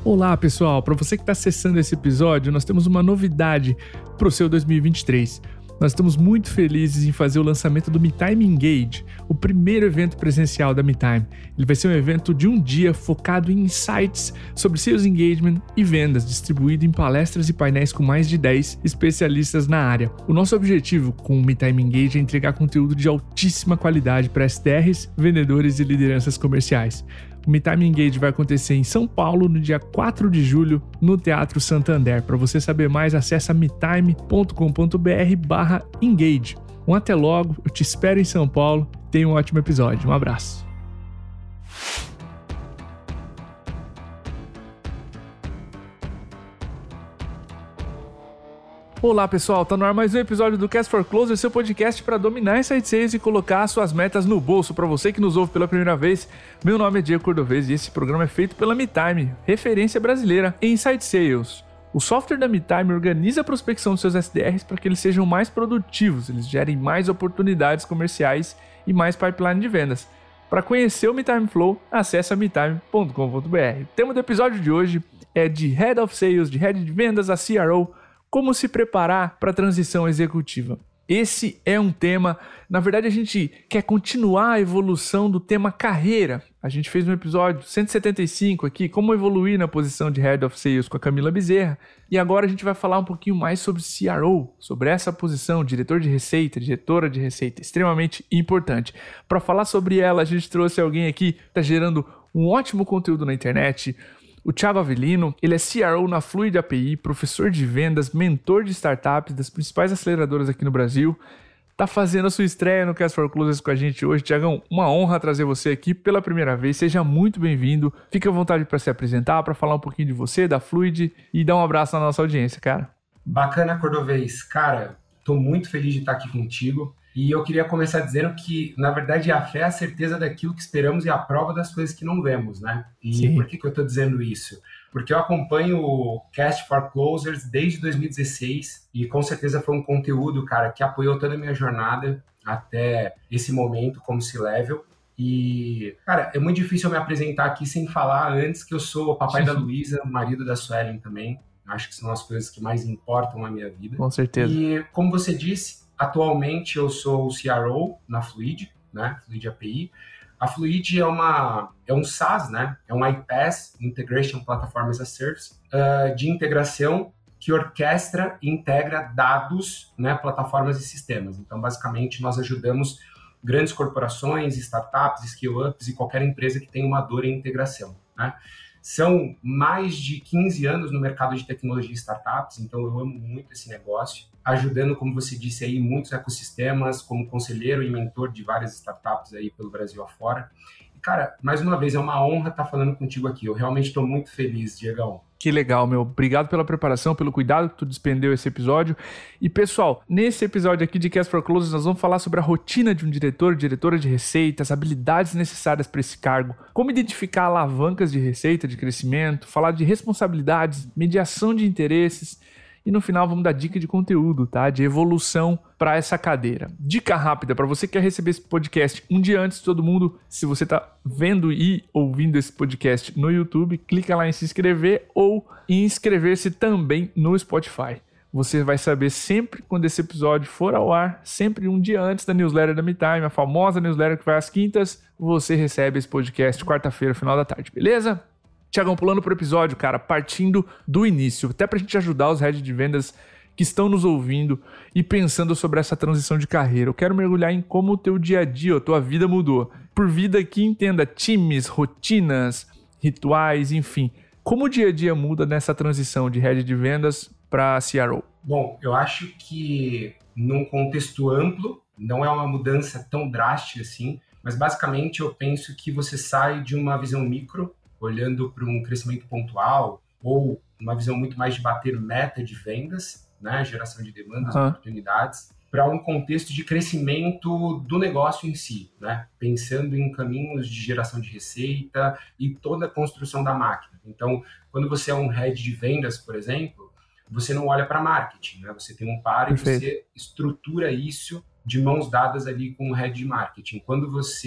Olá pessoal, para você que está acessando esse episódio, nós temos uma novidade para o seu 2023. Nós estamos muito felizes em fazer o lançamento do MeTime Engage, o primeiro evento presencial da MeTime. Ele vai ser um evento de um dia focado em insights sobre Sales Engagement e vendas, distribuído em palestras e painéis com mais de 10 especialistas na área. O nosso objetivo com o MeTime Engage é entregar conteúdo de altíssima qualidade para SDRs, vendedores e lideranças comerciais. O MeTime Engage vai acontecer em São Paulo no dia 4 de julho, no Teatro Santander. Para você saber mais, acesse metime.com.br/engage. Até logo, eu te espero em São Paulo. Tenha um ótimo episódio. Um abraço. Olá pessoal, tá no ar mais um episódio do Cast for Closer, seu podcast para dominar Inside Sales e colocar suas metas no bolso. Para você que nos ouve pela primeira vez, meu nome é Diego Cordovez e esse programa é feito pela MeTime, referência brasileira em Inside Sales. O software da MeTime organiza a prospecção dos seus SDRs para que eles sejam mais produtivos, eles gerem mais oportunidades comerciais e mais pipeline de vendas. Para conhecer o MeTime Flow, acesse metime.com.br. O tema do episódio de hoje é de Head of Sales, de Head de Vendas a CRO, como se preparar para a transição executiva. Esse é um tema, na verdade a gente quer continuar a evolução do tema carreira. A gente fez um episódio 175 aqui, como evoluir na posição de Head of Sales com a Camila Bezerra. E agora a gente vai falar um pouquinho mais sobre CRO, sobre essa posição, diretor de receita, diretora de receita, extremamente importante. Para falar sobre ela, a gente trouxe alguém aqui que está gerando um ótimo conteúdo na internet, o Thiago Avelino. Ele é CRO na Fluid API, professor de vendas, mentor de startups das principais aceleradoras aqui no Brasil. Tá fazendo a sua estreia no Cast for Closers com a gente hoje. Thiagão, uma honra trazer você aqui pela primeira vez. Seja muito bem-vindo. Fique à vontade para se apresentar, para falar um pouquinho de você, da Fluid e dar um abraço na nossa audiência, cara. Bacana, Cordovez. Cara, tô muito feliz de estar aqui contigo. E eu queria começar dizendo que, na verdade, a fé é a certeza daquilo que esperamos e a prova das coisas que não vemos, né? E Sim. Por que eu estou dizendo isso? Porque eu acompanho o Cast for Closers desde 2016 e com certeza foi um conteúdo, cara, que apoiou toda a minha jornada até esse momento como C-Level. E, cara, é muito difícil eu me apresentar aqui sem falar antes que eu sou o papai da Luísa, marido da Suelen também. Acho que são as coisas que mais importam na minha vida. Com certeza. E, como você disse, atualmente eu sou o CRO na Fluid, né? Fluid API. A Fluid é um SaaS, né? É um iPaaS, Integration Platform as a Service, de integração que orquestra e integra dados, né? Plataformas e sistemas. Então, basicamente, nós ajudamos grandes corporações, startups, scale-ups e qualquer empresa que tenha uma dor em integração, né? São mais de 15 anos no mercado de tecnologia e startups, então eu amo muito esse negócio, ajudando, como você disse aí, muitos ecossistemas, como conselheiro e mentor de várias startups aí pelo Brasil afora. E, cara, mais uma vez, é uma honra estar falando contigo aqui. Eu realmente estou muito feliz, Diegão. Que legal, meu. Obrigado pela preparação, pelo cuidado que tu despendeu esse episódio. E, pessoal, nesse episódio aqui de Cast for Closers, nós vamos falar sobre a rotina de um diretor, diretora de receita, as habilidades necessárias para esse cargo, como identificar alavancas de receita, de crescimento, falar de responsabilidades, mediação de interesses. E no final vamos dar dica de conteúdo, tá? De evolução para essa cadeira. Dica rápida, para você que quer receber esse podcast um dia antes de todo mundo, se você está vendo e ouvindo esse podcast no YouTube, clica lá em se inscrever ou em inscrever-se também no Spotify. Você vai saber sempre quando esse episódio for ao ar, sempre um dia antes da newsletter da MeTime, a famosa newsletter que vai às quintas, você recebe esse podcast quarta-feira, final da tarde, beleza? Thiagão, pulando pro episódio, cara, partindo do início, até pra gente ajudar os heads de vendas que estão nos ouvindo e pensando sobre essa transição de carreira. Eu quero mergulhar em como o teu dia a dia, a tua vida mudou. Por vida que entenda times, rotinas, rituais, enfim. Como o dia a dia muda nessa transição de head de vendas para CRO? Bom, eu acho que num contexto amplo, não é uma mudança tão drástica assim, mas basicamente eu penso que você sai de uma visão micro, olhando para um crescimento pontual ou uma visão muito mais de bater meta de vendas, né, geração de demandas, oportunidades, para um contexto de crescimento do negócio em si, né, pensando em caminhos de geração de receita e toda a construção da máquina. Então, quando você é um head de vendas, por exemplo, você não olha para marketing, né, você tem um par e você estrutura isso de mãos dadas ali com o head de marketing. Quando você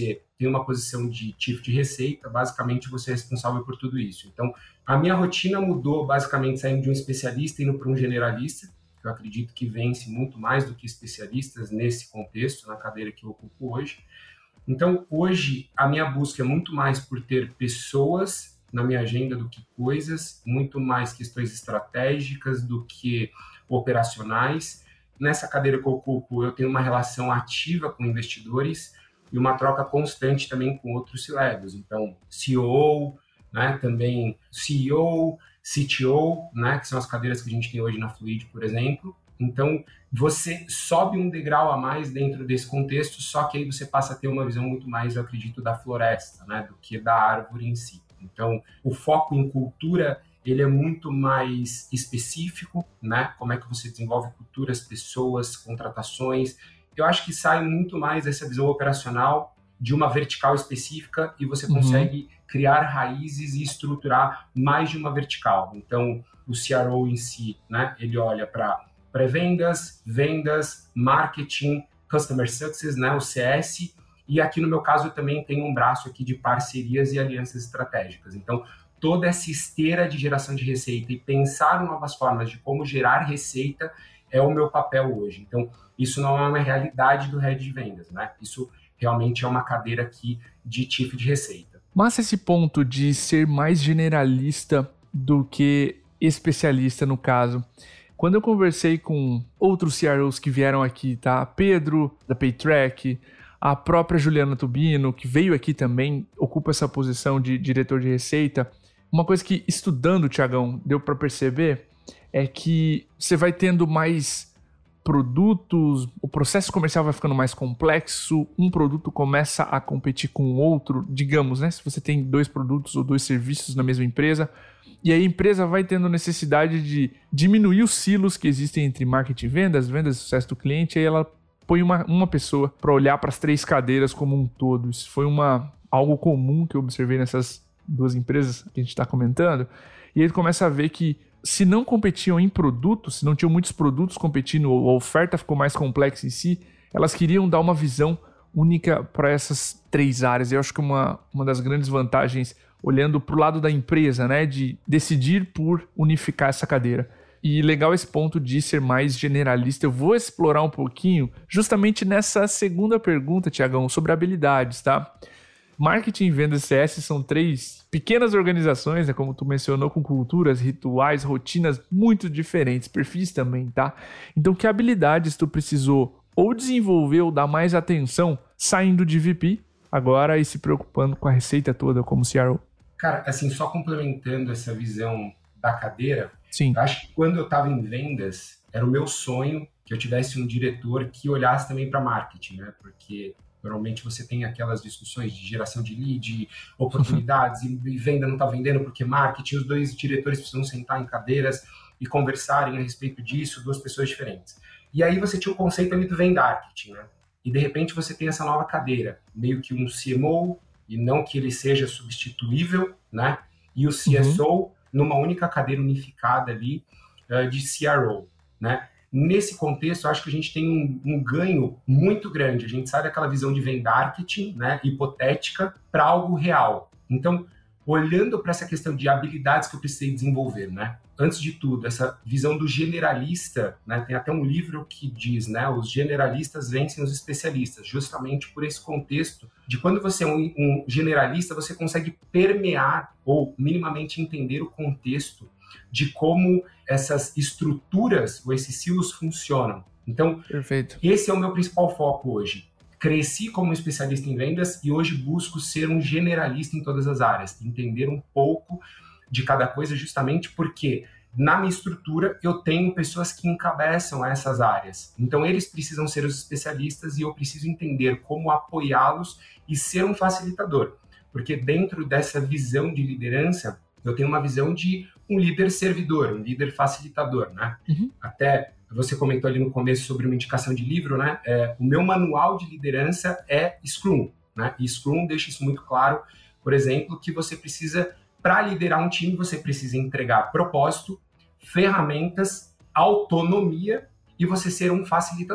tem uma posição de chief de receita, basicamente você é responsável por tudo isso. Então, a minha rotina mudou basicamente saindo de um especialista e indo para um generalista, que eu acredito que vence muito mais do que especialistas nesse contexto, na cadeira que eu ocupo hoje. Então, hoje, a minha busca é muito mais por ter pessoas na minha agenda do que coisas, muito mais questões estratégicas do que operacionais. Nessa cadeira que eu ocupo, eu tenho uma relação ativa com investidores e uma troca constante também com outros C-levels. Então, CEO, né, também CEO, CTO, né, que são as cadeiras que a gente tem hoje na Fluid, por exemplo. Então, você sobe um degrau a mais dentro desse contexto, só que aí você passa a ter uma visão muito mais, eu acredito, da floresta, né, do que da árvore em si. Então, o foco em cultura, ele é muito mais específico, né? Como é que você desenvolve culturas, pessoas, contratações. Eu acho que sai muito mais dessa visão operacional de uma vertical específica e você consegue criar raízes e estruturar mais de uma vertical. Então, o CRO em si, né? Ele olha para pré-vendas, vendas, marketing, customer success, né? O CS. E aqui no meu caso eu também tenho um braço aqui de parcerias e alianças estratégicas. Então, toda essa esteira de geração de receita e pensar em novas formas de como gerar receita é o meu papel hoje. Então, isso não é uma realidade do head de vendas, né? Isso realmente é uma cadeira aqui de chief de receita. Mas esse ponto de ser mais generalista do que especialista no caso, quando eu conversei com outros CROs que vieram aqui, tá? Pedro, da Paytrack, a própria Juliana Tubino, que veio aqui também, ocupa essa posição de diretor de receita. Uma coisa que, estudando, Thiagão, deu para perceber é que você vai tendo mais produtos, o processo comercial vai ficando mais complexo, um produto começa a competir com o outro, digamos, né? Se você tem 2 produtos ou 2 serviços na mesma empresa, e aí a empresa vai tendo necessidade de diminuir os silos que existem entre marketing e vendas e sucesso do cliente, aí ela põe uma pessoa para olhar para as 3 cadeiras como um todo. Isso foi algo comum que eu observei nessas 2 empresas que a gente está comentando. E aí ele começa a ver que se não competiam em produtos, se não tinham muitos produtos competindo, ou a oferta ficou mais complexa em si, elas queriam dar uma visão única para essas 3 áreas. Eu acho que uma das grandes vantagens, olhando para o lado da empresa, né, de decidir por unificar essa cadeira. E legal esse ponto de ser mais generalista. Eu vou explorar um pouquinho justamente nessa segunda pergunta, Thiagão, sobre habilidades, tá? Marketing, vendas e CS são 3 pequenas organizações, né, como tu mencionou, com culturas, rituais, rotinas muito diferentes, perfis também, tá? Então, que habilidades tu precisou ou desenvolver ou dar mais atenção saindo de VP agora e se preocupando com a receita toda como CRO? Cara, assim, só complementando essa visão da cadeira, Sim. eu acho que quando eu estava em vendas, era o meu sonho que eu tivesse um diretor que olhasse também para marketing, né? Porque normalmente você tem aquelas discussões de geração de lead, oportunidades, e venda não está vendendo porque marketing, os 2 diretores precisam sentar em cadeiras e conversarem a respeito disso, 2 pessoas diferentes. E aí você tinha o conceito ali do vendarketing, né? E de repente você tem essa nova cadeira, meio que um CMO, e não que ele seja substituível, né? E o CSO numa única cadeira unificada ali de CRO, né? Nesse contexto, eu acho que a gente tem um ganho muito grande. A gente sai daquela visão de vendarketing, né, hipotética, para algo real. Então, olhando para essa questão de habilidades que eu precisei desenvolver, né? Antes de tudo, essa visão do generalista, né? Tem até um livro que diz, né? Os generalistas vencem os especialistas, justamente por esse contexto de quando você é um generalista, você consegue permear ou minimamente entender o contexto de como essas estruturas ou esses silos funcionam. Então, Perfeito. Esse é o meu principal foco hoje. Cresci como especialista em vendas e hoje busco ser um generalista em todas as áreas, entender um pouco de cada coisa, justamente porque na minha estrutura eu tenho pessoas que encabeçam essas áreas. Então eles precisam ser os especialistas e eu preciso entender como apoiá-los e ser um facilitador. Porque dentro dessa visão de liderança, eu tenho uma visão de um líder servidor, um líder facilitador, né? Até você comentou ali no começo sobre uma indicação de livro, né? O meu manual de liderança é Scrum, né? E Scrum deixa isso muito claro, por exemplo, que você precisa, para liderar um time, você precisa entregar propósito, ferramentas, autonomia e você ser um facilitador.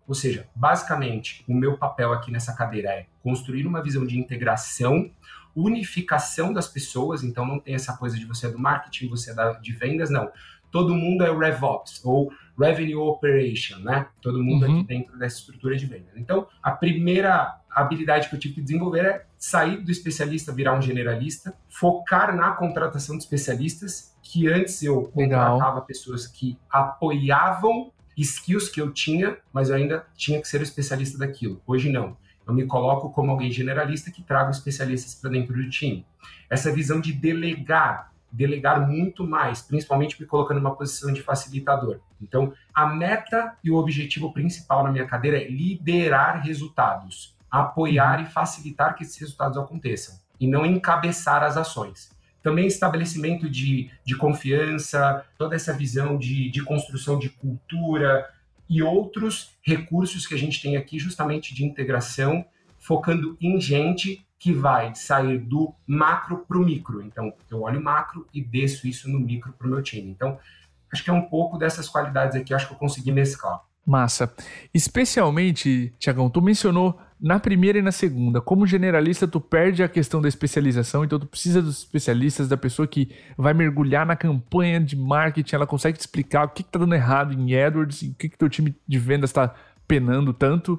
Ou seja, basicamente, o meu papel aqui nessa cadeira é construir uma visão de integração, unificação das pessoas, então não tem essa coisa de você é do marketing, você é de vendas, não. Todo mundo é o RevOps, ou Revenue Operation, né? Todo mundo aqui dentro dessa estrutura de vendas. Então, a primeira habilidade que eu tive que desenvolver é sair do especialista, virar um generalista, focar na contratação de especialistas, que antes eu contratava pessoas que apoiavam skills que eu tinha, mas eu ainda tinha que ser o especialista daquilo. Hoje não. Eu me coloco como alguém generalista que trago especialistas para dentro do time. Essa visão de delegar muito mais, principalmente me colocando numa posição de facilitador. Então, a meta e o objetivo principal na minha cadeira é liderar resultados, apoiar e facilitar que esses resultados aconteçam, e não encabeçar as ações. Também estabelecimento de confiança, toda essa visão de construção de cultura e outros recursos que a gente tem aqui justamente de integração, focando em gente que vai sair do macro para o micro. Então, eu olho o macro e desço isso no micro para o meu time. Então, acho que é um pouco dessas qualidades aqui, acho que eu consegui mesclar. Massa. Especialmente, Tiagão, tu mencionou na primeira e na segunda, como generalista tu perde a questão da especialização, então tu precisa dos especialistas, da pessoa que vai mergulhar na campanha de marketing, ela consegue te explicar o que tá dando errado em AdWords, o que teu time de vendas está penando tanto,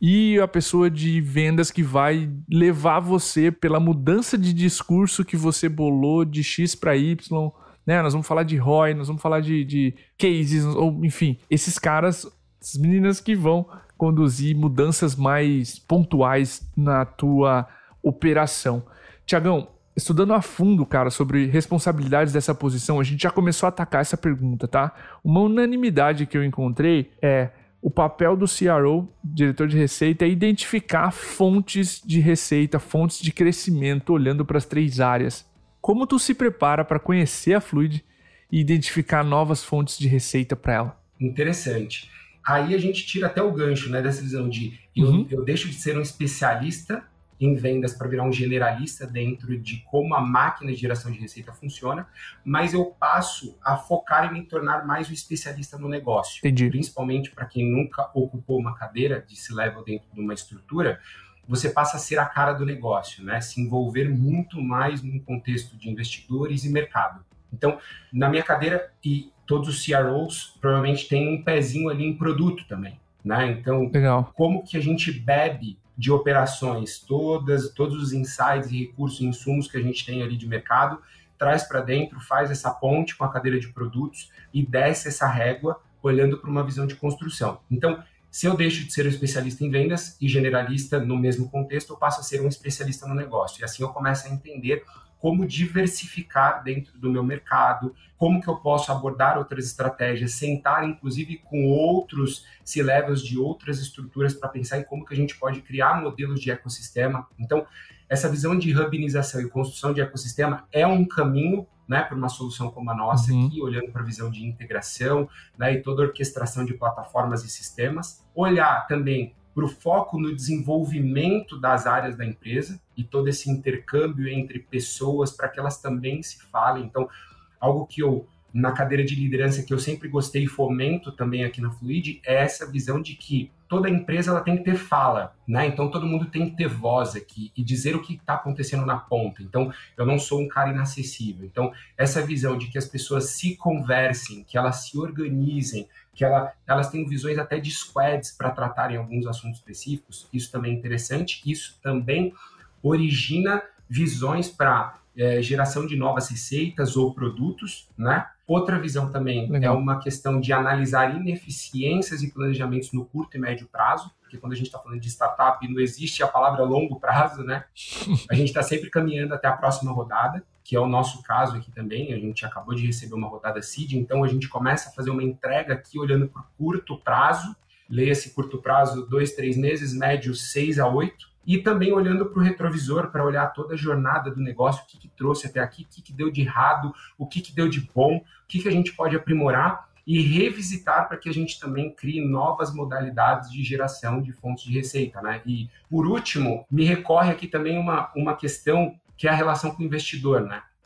e a pessoa de vendas que vai levar você pela mudança de discurso que você bolou de X para Y, né? Nós vamos falar de ROI, nós vamos falar de cases, ou enfim, esses caras, essas meninas que vão conduzir mudanças mais pontuais na tua operação. Tiagão, estudando a fundo, cara, sobre responsabilidades dessa posição, a gente já começou a atacar essa pergunta, tá? Uma unanimidade que eu encontrei é o papel do CRO, diretor de receita, é identificar fontes de receita, fontes de crescimento, olhando para as 3 áreas. Como tu se prepara para conhecer a Fluid e identificar novas fontes de receita para ela? Interessante. Aí a gente tira até o gancho, né, dessa visão de eu deixo de ser um especialista em vendas para virar um generalista dentro de como a máquina de geração de receita funciona, mas eu passo a focar em me tornar mais um especialista no negócio. Entendi. Principalmente para quem nunca ocupou uma cadeira de C-level dentro de uma estrutura, você passa a ser a cara do negócio, né? Se envolver muito mais num contexto de investidores e mercado. Então, na minha cadeira, e todos os CROs provavelmente têm um pezinho ali em produto também, né? Então, legal. Como que a gente bebe de operações, todos os insights e recursos e insumos que a gente tem ali de mercado, traz para dentro, faz essa ponte com a cadeira de produtos e desce essa régua olhando para uma visão de construção. Então, se eu deixo de ser um especialista em vendas e generalista no mesmo contexto, eu passo a ser um especialista no negócio. E assim eu começo a entender como diversificar dentro do meu mercado, como que eu posso abordar outras estratégias, sentar inclusive com outros C-levels de outras estruturas para pensar em como que a gente pode criar modelos de ecossistema. Então, essa visão de hubinização e construção de ecossistema é um caminho, né, para uma solução como a nossa aqui, olhando para a visão de integração, né, e toda a orquestração de plataformas e sistemas. Olhar também para o foco no desenvolvimento das áreas da empresa e todo esse intercâmbio entre pessoas para que elas também se falem. Então, algo que eu, na cadeira de liderança, que eu sempre gostei e fomento também aqui na Fluid, é essa visão de que toda empresa ela tem que ter fala, né? Então, todo mundo tem que ter voz aqui e dizer o que está acontecendo na ponta. Então, eu não sou um cara inacessível. Então, essa visão de que as pessoas se conversem, que elas se organizem, que elas têm visões até de squads para tratarem alguns assuntos específicos, isso também é interessante. Isso também origina visões para geração de novas receitas ou produtos, né? Outra visão também é uma questão de analisar ineficiências e planejamentos no curto e médio prazo, porque quando a gente está falando de startup, não existe a palavra longo prazo, né? A gente está sempre caminhando até a próxima rodada, que é o nosso caso aqui também. A gente acabou de receber uma rodada seed, então a gente começa a fazer uma entrega aqui olhando para o curto prazo, leia-se curto prazo 2, 3 meses, médio 6 a 8, e também olhando para o retrovisor, para olhar toda a jornada do negócio, o que trouxe até aqui, o que deu de errado, o que deu de bom, o que a gente pode aprimorar e revisitar para que a gente também crie novas modalidades de geração de fontes de receita, né? E, por último, me recorre aqui também uma questão que é a relação com o investidor, né?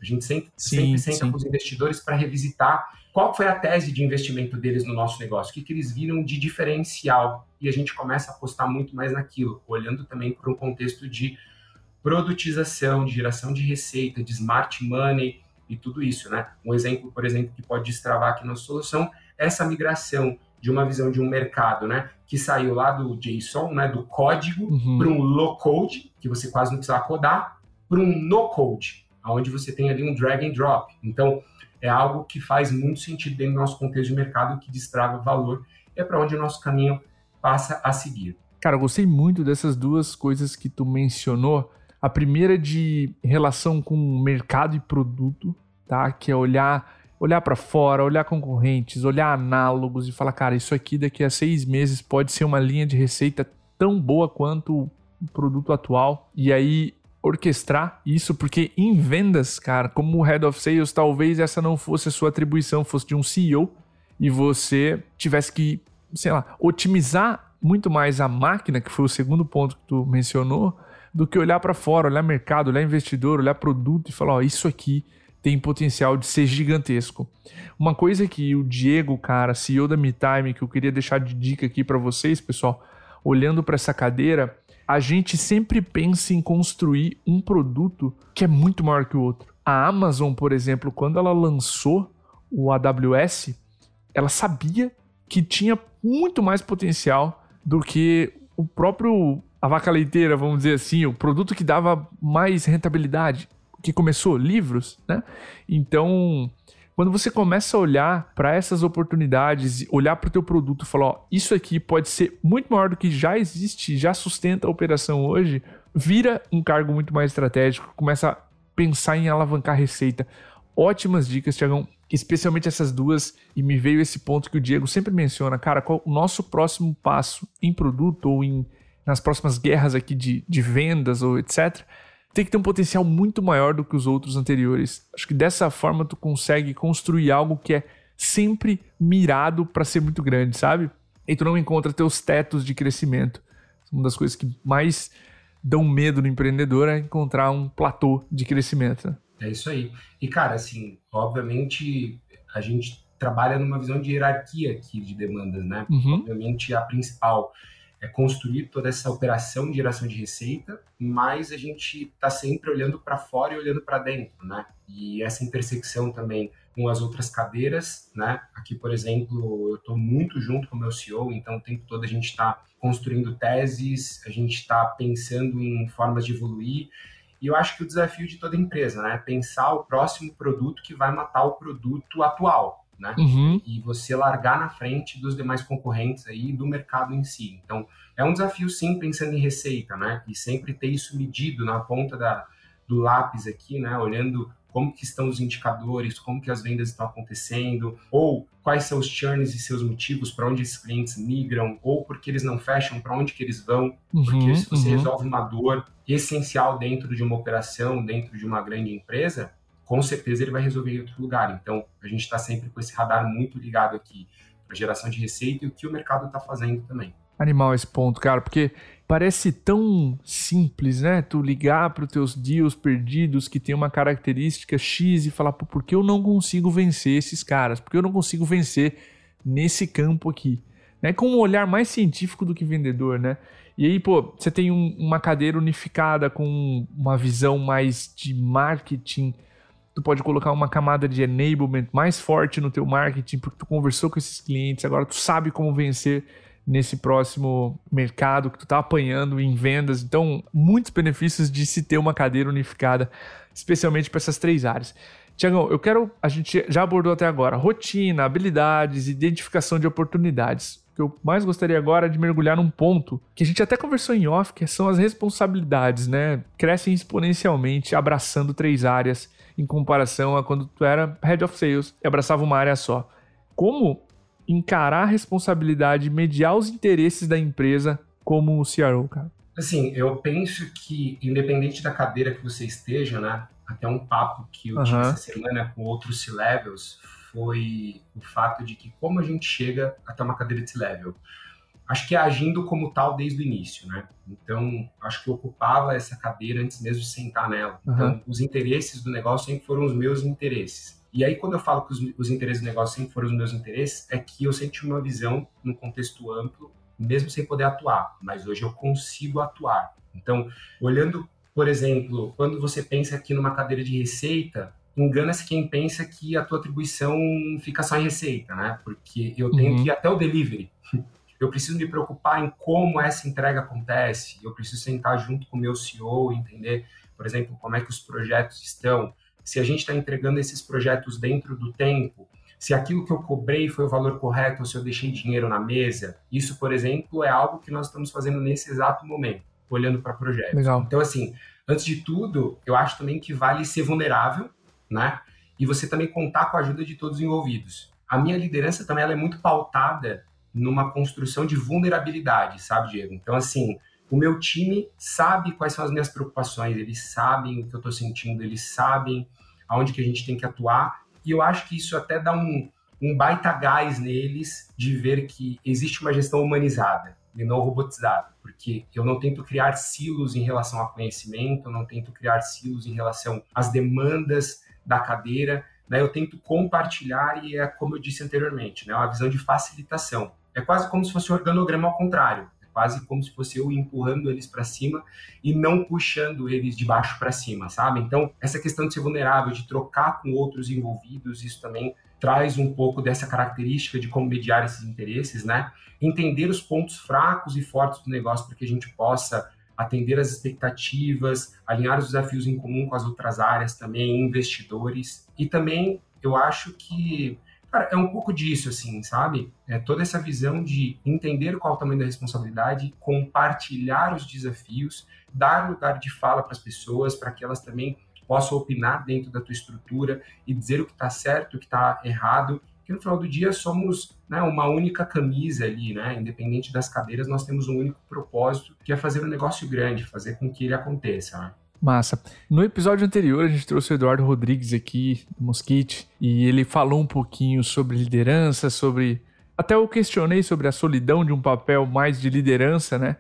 A gente sempre senta com os investidores para revisitar qual foi a tese de investimento deles no nosso negócio, o que eles viram de diferencial. E a gente começa a apostar muito mais naquilo, olhando também para um contexto de produtização, de geração de receita, de smart money e tudo isso, né? Um exemplo, por exemplo, que pode destravar aqui na solução é essa migração de uma visão de um mercado, né, que saiu lá do JSON, né, do código, para um low code, que você quase não precisa codar, para um no code, onde você tem ali um drag and drop. Então, é algo que faz muito sentido dentro do nosso contexto de mercado, que destrava valor, é para onde o nosso caminho passa a seguir. Cara, eu gostei muito dessas duas coisas que tu mencionou. A primeira de relação com mercado e produto, tá? Que é olhar para fora, olhar concorrentes, olhar análogos e falar, cara, isso aqui daqui a 6 meses pode ser uma linha de receita tão boa quanto o produto atual. E aí orquestrar isso, porque em vendas, cara, como Head of Sales, talvez essa não fosse a sua atribuição, fosse de um CEO e você tivesse que, sei lá, otimizar muito mais a máquina, que foi o segundo ponto que tu mencionou, do que olhar para fora, olhar mercado, olhar investidor, olhar produto e falar, ó, isso aqui tem potencial de ser gigantesco. Uma coisa que o Diego, cara, CEO da MeTime, que eu queria deixar de dica aqui para vocês, pessoal, olhando para essa cadeira, a gente sempre pensa em construir um produto que é muito maior que o outro. A Amazon, por exemplo, quando ela lançou o AWS, ela sabia que tinha muito mais potencial do que o próprio, a vaca leiteira, vamos dizer assim, o produto que dava mais rentabilidade, que começou, livros, né? Então, quando você começa a olhar para essas oportunidades, olhar para o teu produto e falar, ó, isso aqui pode ser muito maior do que já existe, já sustenta a operação hoje, vira um cargo muito mais estratégico, começa a pensar em alavancar receita. Ótimas dicas, Thiagão, especialmente essas duas, e me veio esse ponto que o Diego sempre menciona, cara, qual o nosso próximo passo em produto ou nas próximas guerras aqui de vendas ou etc., tem que ter um potencial muito maior do que os outros anteriores. Acho que dessa forma tu consegue construir algo que é sempre mirado para ser muito grande, sabe? E tu não encontra teus tetos de crescimento. Uma das coisas que mais dão medo no empreendedor é encontrar um platô de crescimento, né? É isso aí. E, cara, assim, obviamente a gente trabalha numa visão de hierarquia aqui de demandas, né? Obviamente a principal é construir toda essa operação de geração de receita, mas a gente está sempre olhando para fora e olhando para dentro, né? E essa intersecção também com as outras cadeiras, né? Aqui, por exemplo, eu estou muito junto com o meu CEO, então o tempo todo a gente está construindo teses, a gente está pensando em formas de evoluir. E eu acho que o desafio de toda empresa, né? É pensar o próximo produto que vai matar o produto atual, né? E você largar na frente dos demais concorrentes aí do mercado em si. Então, é um desafio sim, pensando em receita, né? E sempre ter isso medido na ponta do lápis aqui, né? Olhando como que estão os indicadores, como que as vendas estão acontecendo, ou quais são os churns e seus motivos para onde esses clientes migram, ou porque eles não fecham, para onde que eles vão. Porque se você resolve uma dor essencial dentro de uma operação, dentro de uma grande empresa, com certeza ele vai resolver em outro lugar. Então, a gente está sempre com esse radar muito ligado aqui para geração de receita e o que o mercado está fazendo também. Animal esse ponto, cara, porque parece tão simples, né? Tu ligar para os teus deals perdidos que tem uma característica X e falar, pô, por que eu não consigo vencer esses caras? Por que eu não consigo vencer nesse campo aqui? Né? Com um olhar mais científico do que vendedor, né? E aí, pô, você tem uma cadeira unificada com uma visão mais de marketing. Tu pode colocar uma camada de enablement mais forte no teu marketing, porque tu conversou com esses clientes, agora tu sabe como vencer nesse próximo mercado que tu tá apanhando em vendas. Então, muitos benefícios de se ter uma cadeira unificada, especialmente para essas 3 áreas. Tiagão, a gente já abordou até agora rotina, habilidades, identificação de oportunidades. O que eu mais gostaria agora é de mergulhar num ponto que a gente até conversou em off, que são as responsabilidades, né? Crescem exponencialmente, abraçando 3 áreas em comparação a quando tu era Head of Sales e abraçava uma área só. Como encarar a responsabilidade, mediar os interesses da empresa como o CRO, cara? Assim, eu penso que, independente da cadeira que você esteja, né? Até um papo que eu tive essa semana com outros C-Levels foi o fato de que como a gente chega até uma cadeira de C-Level. acho que agindo como tal desde o início, né? Então, acho que eu ocupava essa cadeira antes mesmo de sentar nela. Então, os interesses do negócio sempre foram os meus interesses. E aí, quando eu falo que os interesses do negócio sempre foram os meus interesses, é que eu sempre tive uma visão no contexto amplo, mesmo sem poder atuar. Mas hoje eu consigo atuar. Então, olhando, por exemplo, quando você pensa aqui numa cadeira de receita, engana-se quem pensa que a tua atribuição fica só em receita, né? Porque eu tenho que ir até o delivery. Eu preciso me preocupar em como essa entrega acontece, eu preciso sentar junto com o meu CEO e entender, por exemplo, como é que os projetos estão, se a gente está entregando esses projetos dentro do tempo, se aquilo que eu cobrei foi o valor correto ou se eu deixei dinheiro na mesa. Isso, por exemplo, é algo que nós estamos fazendo nesse exato momento, olhando para projetos. Legal. Então, assim, antes de tudo, eu acho também que vale ser vulnerável, né? E você também contar com a ajuda de todos os envolvidos. A minha liderança também ela é muito pautada numa construção de vulnerabilidade, sabe, Diego? Então, assim, o meu time sabe quais são as minhas preocupações, eles sabem o que eu estou sentindo, eles sabem aonde que a gente tem que atuar, e eu acho que isso até dá um baita gás neles de ver que existe uma gestão humanizada e não robotizada, porque eu não tento criar silos em relação a conhecimento, eu não tento criar silos em relação às demandas da cadeira, né? Eu tento compartilhar e é como eu disse anteriormente, né? Uma visão de facilitação. É quase como se fosse um organograma ao contrário. É quase como se fosse eu empurrando eles para cima e não puxando eles de baixo para cima, sabe? Então, essa questão de ser vulnerável, de trocar com outros envolvidos, isso também traz um pouco dessa característica de como mediar esses interesses, né? Entender os pontos fracos e fortes do negócio para que a gente possa atender as expectativas, alinhar os desafios em comum com as outras áreas também, investidores. E também eu acho que cara, é um pouco disso, assim, sabe? É toda essa visão de entender qual é o tamanho da responsabilidade, compartilhar os desafios, dar lugar de fala para as pessoas, para que elas também possam opinar dentro da tua estrutura e dizer o que está certo, o que está errado, que no final do dia somos, né, uma única camisa ali, né? Independente das cadeiras, nós temos um único propósito, que é fazer um negócio grande, fazer com que ele aconteça, né? Massa. No episódio anterior, a gente trouxe o Eduardo Rodrigues aqui, do Mosquite, e ele falou um pouquinho sobre liderança, sobre... Até eu questionei sobre a solidão de um papel mais de liderança, né?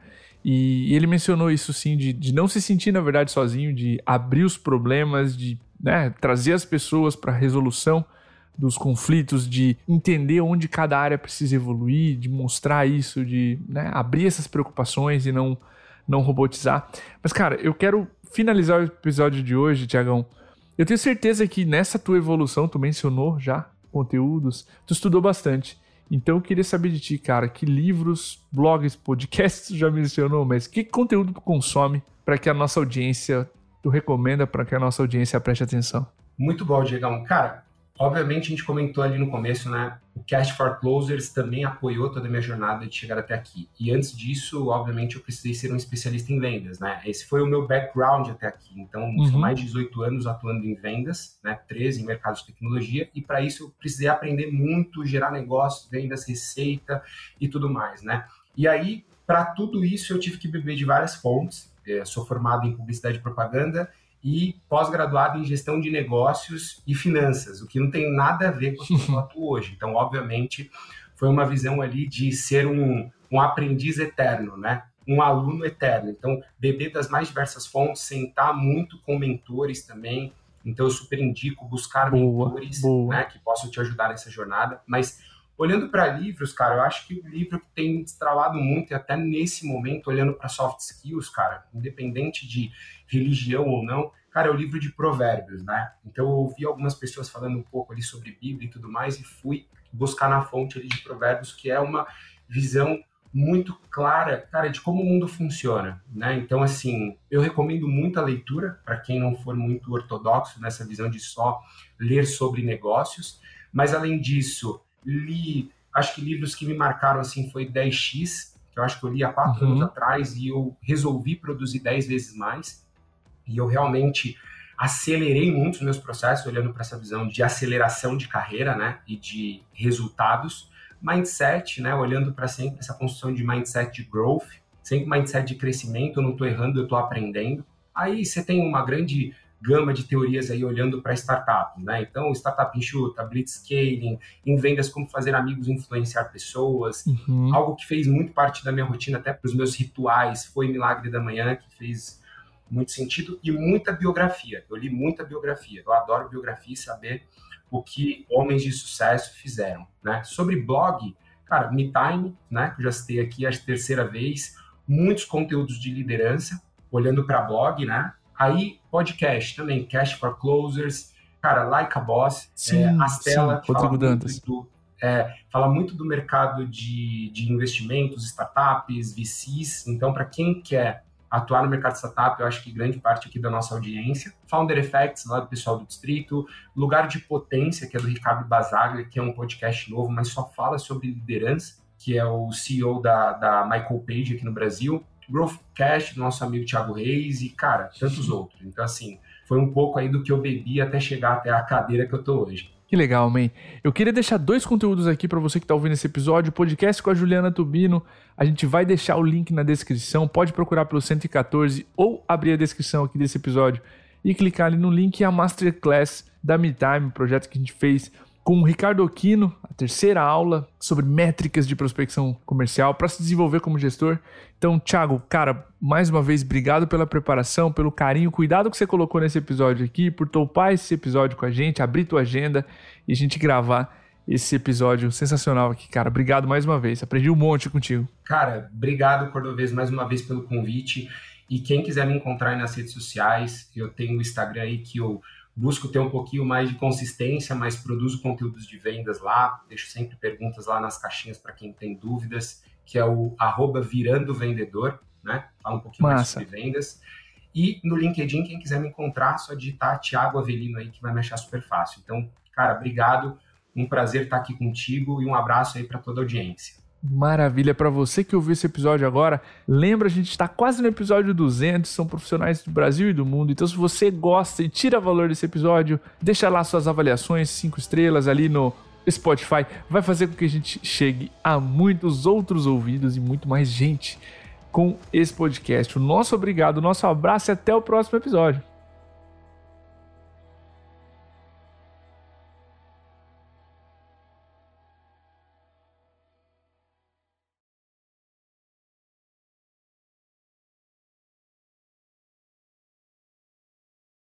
E ele mencionou isso, sim, de não se sentir, na verdade, sozinho, de abrir os problemas, de, né, trazer as pessoas para a resolução dos conflitos, de entender onde cada área precisa evoluir, de mostrar isso, de, né, abrir essas preocupações e não robotizar. Mas, cara, eu quero finalizar o episódio de hoje, Tiagão. Eu tenho certeza que nessa tua evolução, tu mencionou já conteúdos, tu estudou bastante. Então eu queria saber de ti, cara, que livros, blogs, podcasts tu já mencionou, mas que conteúdo tu consome para que a nossa audiência, tu recomenda para que a nossa audiência preste atenção? Muito bom, Diegão. Cara, obviamente a gente comentou ali no começo, né? O Cast for Closers também apoiou toda a minha jornada de chegar até aqui. E antes disso, obviamente, eu precisei ser um especialista em vendas, né? Esse foi o meu background até aqui. Então, são mais de 18 anos atuando em vendas, né? 13 em mercado de tecnologia. E para isso, eu precisei aprender muito, gerar negócios, vendas, receita e tudo mais, né? E aí, para tudo isso, eu tive que beber de várias fontes. Sou formado em publicidade e propaganda e pós-graduado em gestão de negócios e finanças, o que não tem nada a ver com o que eu atuo hoje. Então, obviamente, foi uma visão ali de ser um aprendiz eterno, né? Um aluno eterno. Então, beber das mais diversas fontes, sentar muito com mentores também. Então, eu super indico buscar mentores, né, que possam te ajudar nessa jornada. Mas, olhando para livros, cara, eu acho que o livro que tem me destravado muito, e até nesse momento, olhando para soft skills, cara, independente de religião ou não, cara, é o livro de provérbios, né? Então eu ouvi algumas pessoas falando um pouco ali sobre Bíblia e tudo mais e fui buscar na fonte ali de provérbios, que é uma visão muito clara, cara, de como o mundo funciona, né? Então, assim, eu recomendo muito a leitura para quem não for muito ortodoxo nessa visão de só ler sobre negócios, mas além disso, acho que livros que me marcaram, assim, foi 10x, que eu acho que eu li há 4 anos atrás e eu resolvi produzir 10 vezes mais. E eu realmente acelerei muito os meus processos, olhando para essa visão de aceleração de carreira, né, e de resultados. Mindset, né, olhando para sempre essa construção de mindset de growth, sempre mindset de crescimento, eu não estou errando, eu estou aprendendo. Aí você tem uma grande gama de teorias aí olhando para startups, né? Então, startup enxuta, blitzscaling, em vendas, como fazer amigos e influenciar pessoas. Algo que fez muito parte da minha rotina, até para os meus rituais, foi Milagre da Manhã, que fez muito sentido, e muita biografia. Eu li muita biografia. Eu adoro biografia e saber o que homens de sucesso fizeram, né? Sobre blog, cara, MeTime, né? Que eu já citei aqui a terceira vez, muitos conteúdos de liderança, olhando para blog, né? Aí, podcast também, Cash for Closers, cara, Like a Boss, Astela, que fala muito do mercado de investimentos, startups, VCs. Então, para quem quer atuar no mercado de startup, eu acho que grande parte aqui da nossa audiência. Founder Effects, lá do pessoal do Distrito. Lugar de Potência, que é do Ricardo Basaglia, que é um podcast novo, mas só fala sobre liderança, que é o CEO da Michael Page aqui no Brasil. Growthcast, do nosso amigo Thiago Reis e, cara, tantos outros. Então, assim, foi um pouco aí do que eu bebi até chegar até a cadeira que eu tô hoje. Que legal, man. Eu queria deixar 2 conteúdos aqui para você que tá ouvindo esse episódio. O podcast com a Juliana Tubino. A gente vai deixar o link na descrição. Pode procurar pelo 114 ou abrir a descrição aqui desse episódio e clicar ali no link. E a Masterclass da MeTime, projeto que a gente fez com o Ricardo Aquino, a terceira aula sobre métricas de prospecção comercial para se desenvolver como gestor. Então, Thiago, cara, mais uma vez, obrigado pela preparação, pelo carinho, cuidado que você colocou nesse episódio aqui, por topar esse episódio com a gente, abrir tua agenda e a gente gravar esse episódio sensacional aqui, cara. Obrigado mais uma vez, aprendi um monte contigo. Cara, obrigado, Cordovez, mais uma vez pelo convite. E quem quiser me encontrar aí nas redes sociais, eu tenho o Instagram aí que eu busco ter um pouquinho mais de consistência, mas produzo conteúdos de vendas lá, deixo sempre perguntas lá nas caixinhas para quem tem dúvidas, que é o @virandovendedor, né? Fala um pouquinho mais sobre vendas. E no LinkedIn, quem quiser me encontrar, só digitar Thiago Avelino aí, que vai me achar super fácil. Então, cara, obrigado, um prazer estar aqui contigo e um abraço aí para toda a audiência. Maravilha, para você que ouviu esse episódio agora, lembra, a gente está quase no episódio 200, são profissionais do Brasil e do mundo, então se você gosta e tira valor desse episódio, deixa lá suas avaliações, 5 estrelas ali no Spotify, vai fazer com que a gente chegue a muitos outros ouvidos e muito mais gente com esse podcast. O nosso obrigado, o nosso abraço e até o próximo episódio.